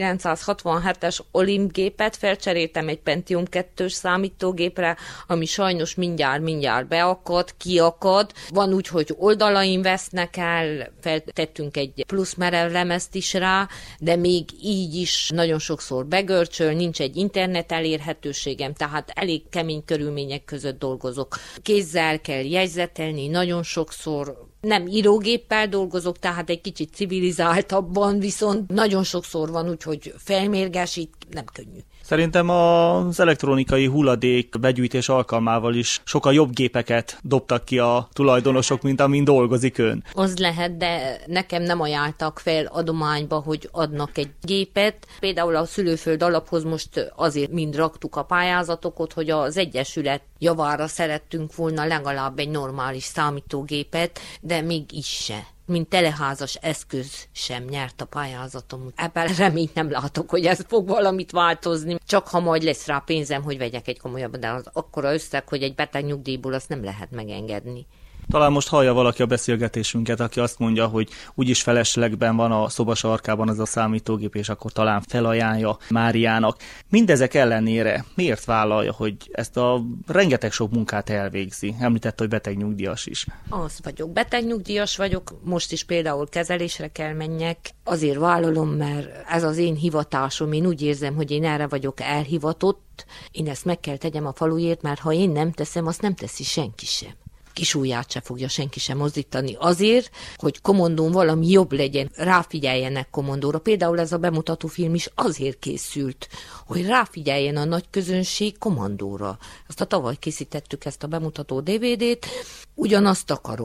1967-es Olymp gépet felcseréltem egy Pentium 2-s számítógépre, ami sajnos mindjárt beakad, kiakad. Van úgy, hogy oldalain vesznek el, feltettünk egy plusz merev lemezt is rá, de még így is nagyon sokszor begörcsöl, nincs egy internet elérhetőségem, tehát elég kemény körülmények között dolgozok. Kézzel kell jegyzetelni, nagyon sokszor nem írógéppel dolgozok, tehát egy kicsit civilizáltabban, viszont nagyon sokszor van úgy, hogy felmérgesít, nem könnyű. Szerintem az elektronikai hulladék begyűjtés alkalmával is sokkal jobb gépeket dobtak ki a tulajdonosok, mint amin dolgozik ön. Az lehet, de nekem nem ajánltak fel adományba, hogy adnak egy gépet. Például a Szülőföld Alaphoz most azért mind raktuk a pályázatokat, hogy az Egyesület javára szerettünk volna legalább egy normális számítógépet, de még is se. Mint teleházas eszköz sem nyert a pályázatom. Ebben reményt nem látok, hogy ez fog valamit változni. Csak ha majd lesz rá pénzem, hogy vegyek egy komolyabb, de az akkora összeg, hogy egy beteg nyugdíjból azt nem lehet megengedni. Talán most hallja valaki a beszélgetésünket, aki azt mondja, hogy úgyis feleslegben van a szoba sarkában az a számítógép, és akkor talán felajánlja Máriának. Mindezek ellenére miért vállalja, hogy ezt a rengeteg sok munkát elvégzi? Említette, hogy betegnyugdíjas is. Az vagyok. Betegnyugdíjas vagyok, most is például kezelésre kell menjek. Azért vállalom, mert ez az én hivatásom. Én úgy érzem, hogy én erre vagyok elhivatott. Én ezt meg kell tegyem a faluért, mert ha én nem teszem, azt nem teszi senki sem. Kis ujját se fogja senki sem mozdítani azért, hogy Kommandón valami jobb legyen, ráfigyeljenek Kommandóra. Például ez a bemutatófilm is azért készült, hogy ráfigyeljen a nagy közönség Kommandóra. Azt a tavaly készítettük ezt a bemutató DVD-t, ugyanazt akarom.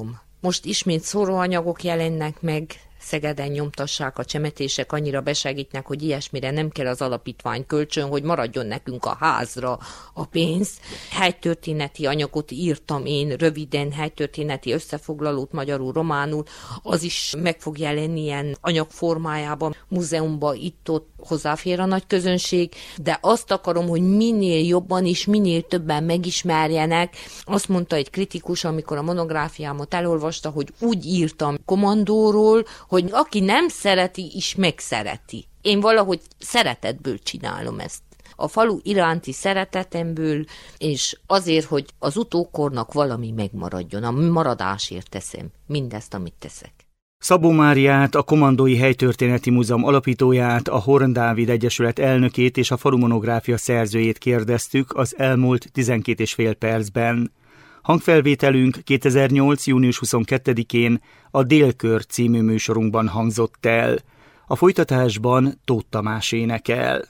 Most ismét szóróanyagok jelennek meg, Szegeden nyomtassák, a csemetések annyira besegítnek, hogy ilyesmire nem kell az alapítvány kölcsön, hogy maradjon nekünk a házra a pénz. Helytörténeti anyagot írtam én, röviden helytörténeti összefoglalót magyarul, románul, az is meg fog jelenni ilyen anyagformájában, múzeumban, itt-ott hozzáfér a nagy közönség, de azt akarom, hogy minél jobban és minél többen megismerjenek. Azt mondta egy kritikus, amikor a monográfiámat elolvasta, hogy úgy írtam Komandóról, hogy aki nem szereti, is megszereti. Én valahogy szeretetből csinálom ezt. A falu iránti szeretetemből, és azért, hogy az utókornak valami megmaradjon. A maradásért teszem mindezt, amit teszek. Szabó Máriát, a Komandói Helytörténeti Múzeum alapítóját, a Horn Dávid Egyesület elnökét és a falu monográfia szerzőjét kérdeztük az elmúlt 12,5 percben. Hangfelvételünk 2008. június 22-én a Délkör című műsorunkban hangzott el. A folytatásban Tóth Tamás énekel.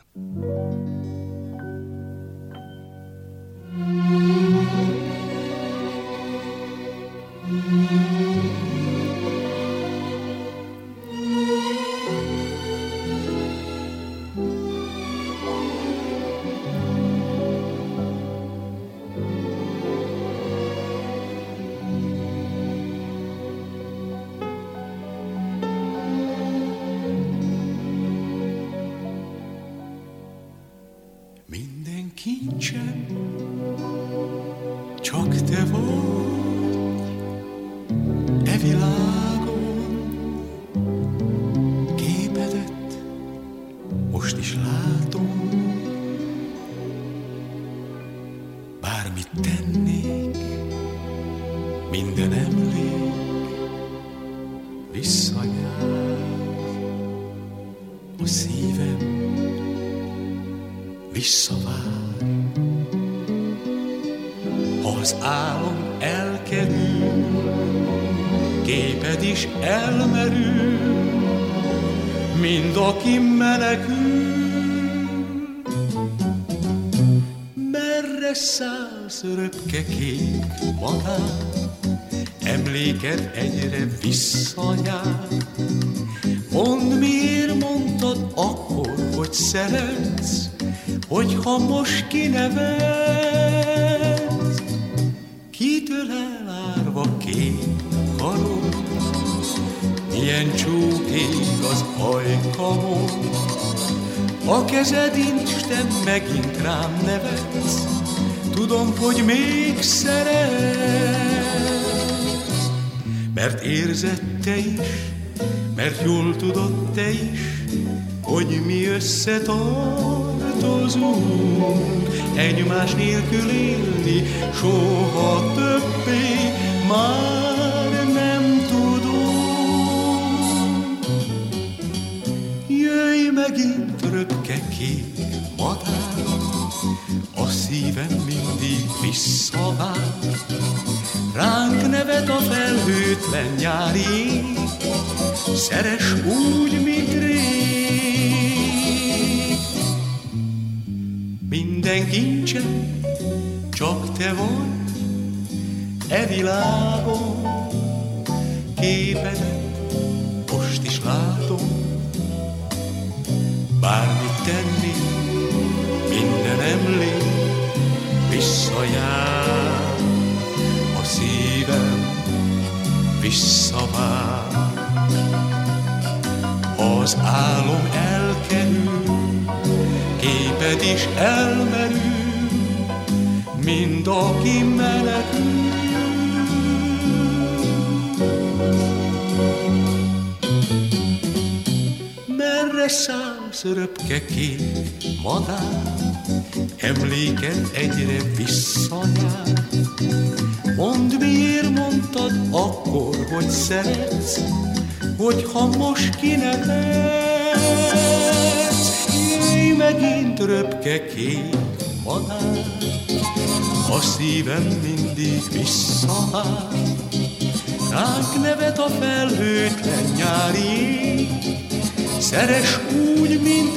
Kincsem, csak te vagy e világon, képedet most is látom, bármit tennék, minden emlék visszajár, a szívem visszavár. Ha az álom elkerül, képed is elmerül, mind aki menekül. Merre szállsz, röpke kék madár, emléked egyre visszajár. Mondd, miért mondtad akkor, hogy szeretsz, hogyha most kinevetsz, kitől elárva két karod, milyen csúkék az ajkamon. A kezed Isten megint rám nevetsz, tudom, hogy még szeretsz, mert érzed te is, mert jól tudod te is, hogy mi összetartozunk, egymás nélkül élni soha többé már nem tudunk. Jöjj megint, röpke kék madár, a szívem mindig visszavár. Ránk nevet a felhőtlen nyári ég, szeress úgy, mint rég. Minden kincsem, csak te vagy e világon, képedet most is látom. Bármit tenni, minden emlék visszajár, a szívem visszavár. Ha az álom elkerül, képed is elmerül, mind aki menekül. Merre szállsz, röpke kék madár, emléked egyre visszajár. Mondd, miért mondtad akkor, hogy szeretsz, hogyha most kinevetsz. Jöjj megint, röpke kék madár, a szívem mindig visszavár. Ránk nevet a felhőtlen nyári ég, szeress úgy, mint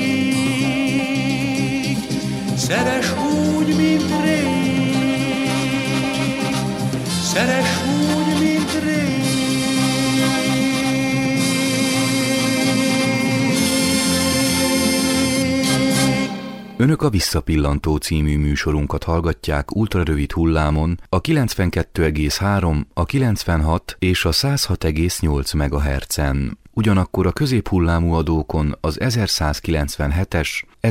rég, szeress úgy, mint rég, szeress úgy, mint rég. Önök a Visszapillantó című műsorunkat hallgatják ultrarövid hullámon a 92,3, a 96 és a 106,8 MHz-en. Ugyanakkor a középhullámú adókon az 1197-es,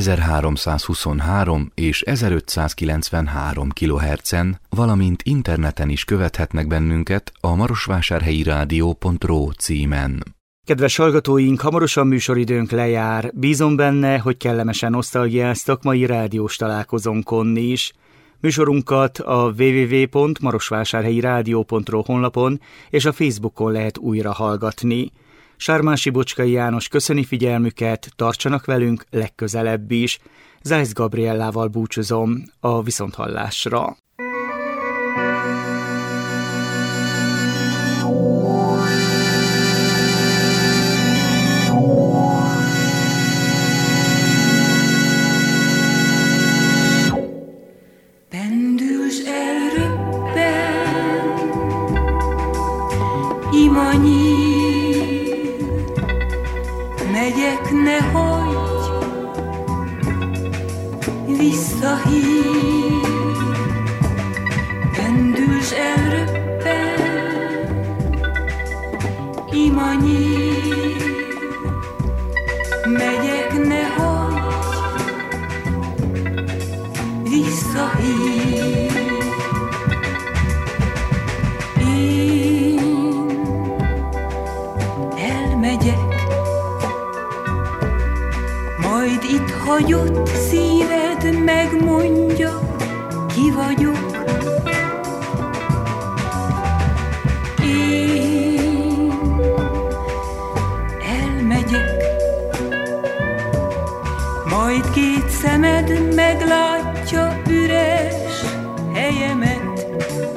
1323 és 1593 kHz-en, valamint interneten is követhetnek bennünket a marosvásárhelyirádió.ro címen. Kedves hallgatóink, hamarosan műsoridőnk lejár. Bízom benne, hogy kellemesen nosztalgiáztak mai rádiós találkozónkon is. Műsorunkat a www.marosvásárhelyirádió.ro honlapon és a Facebookon lehet újra hallgatni. Sármási Bocskai János köszöni figyelmüket, tartsanak velünk legközelebb is. Zájc Gabriellával búcsúzom, a viszonthallásra. Pendülsz elröppen, imanyír, megyek, ne hagyj, visszahív. Pendülsz elröppen, imanyír, megyek, ne hagyj, visszahív. Én elmegyek, majd itt hagyott szíved megmondja, ki vagyok. Én elmegyek, majd két szemed meglátja üres helyemet,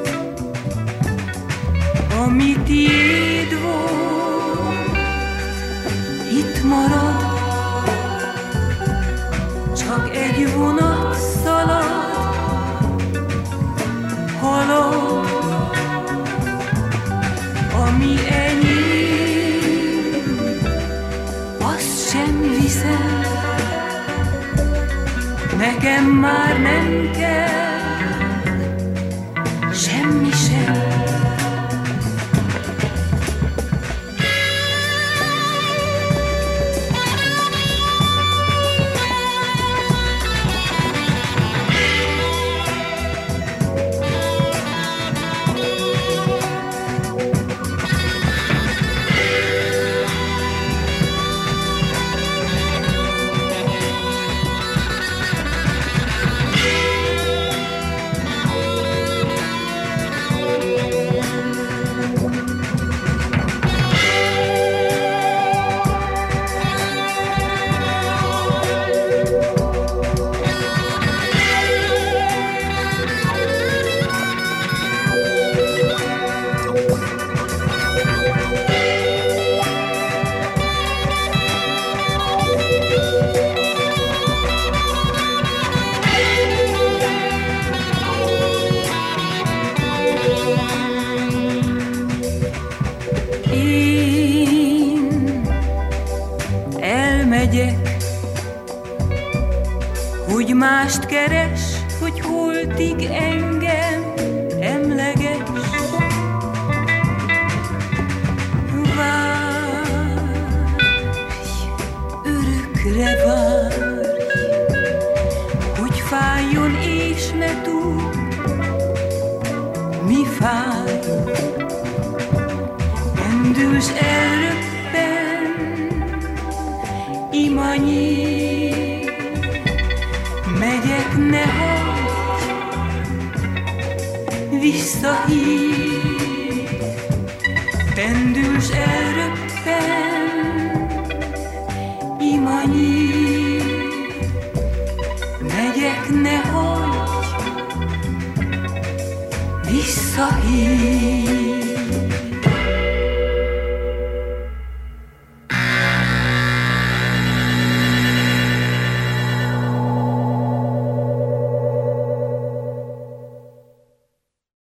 ami tiéd volt, itt marad. Csak egy vonat szalad, halad, ami enyém, azt sem viszem. Nekem már nem kell semmi sem. Hogy mást keres, hogy holtig engem emleges. Várj, örökre várj, hogy fájjon és ne tudd, mi fáj. Pendülsz elröppen, imanyír, megyek, ne hagyj, visszahív. Pendülsz elröppen, imanyír, megyek, ne hagyj, visszahív.